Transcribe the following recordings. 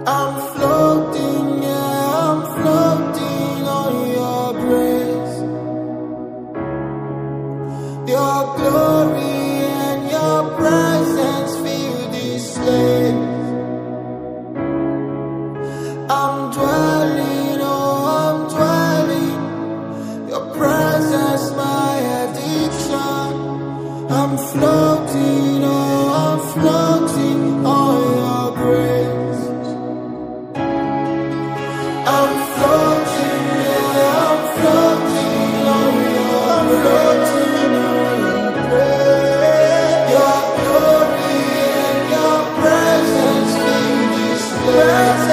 I'm floating, yeah, I'm floating on your grace. Your glory and your presence fill this place. I'm dwelling, oh, I'm dwelling. Your presence, my addiction. I'm floating, oh, I'm floating on your grace. I'm floating, yeah, I'm floating on your floating on your grace. Your glory and your presence fill this place.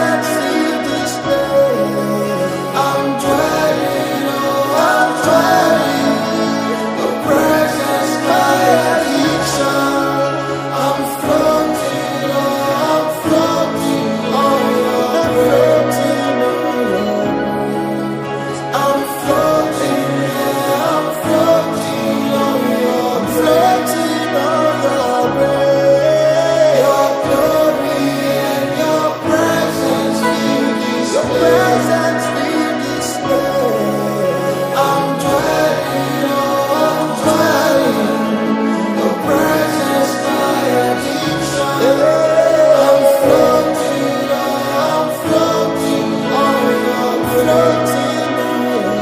I'm dwelling, oh, I'm dwelling. Your presence, my addiction. I'm floating, oh, I'm floating on your floating on your grace. I'm floating, yeah, I'm floating on your floating on your grace. Your glory and your presence fill this presence fill this place. I'm dwelling, oh, I'm dwelling. Your presence, my addiction. I'm floating, oh, I'm floating on your floating on your.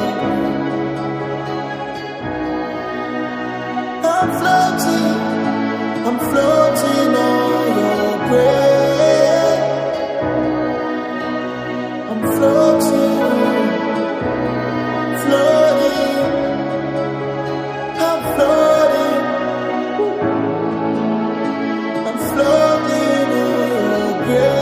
I'm floating on your grace. I'm floating, floating. I'm floating. I'm floating on your grace.